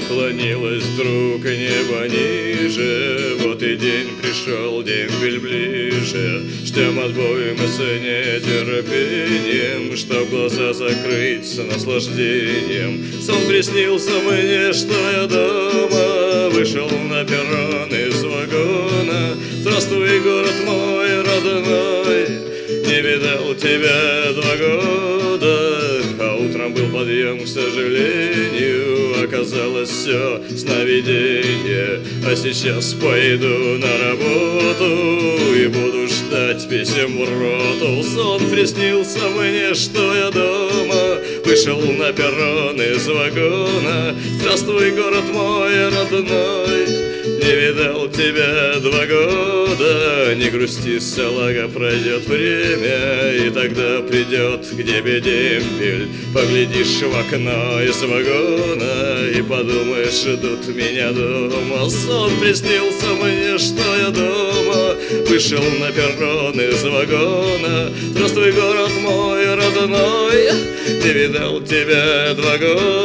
наклонилось вдруг небо ниже. Вот и день пришел, дембель ближе. Ждем отбой мы с нетерпением, чтоб глаза закрыть с наслаждением. Сон приснился мне, что я дома, вышел на перрон из вагона. Здравствуй, город мой родной, не видал тебя 2 года. А утром был подъем, к сожалению, оказалось все сновидение. А сейчас пойду на работу и буду ждать писем в роту. Сон приснился мне, что я дома, вышел на перрон из вагона. Здравствуй, город мой родной, не видал тебя 2 года. Не грусти, салага, пройдет время, и тогда придет к тебе дембель. Поглядишь в окно из вагона и подумаешь, ждут меня дома. Сон приснился мне, что я дома, вышел на перрон из вагона. Здравствуй, город мой родной, не видал тебя 2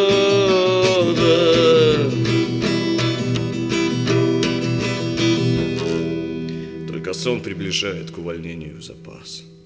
года. Только сон приближает к увольнению в запас.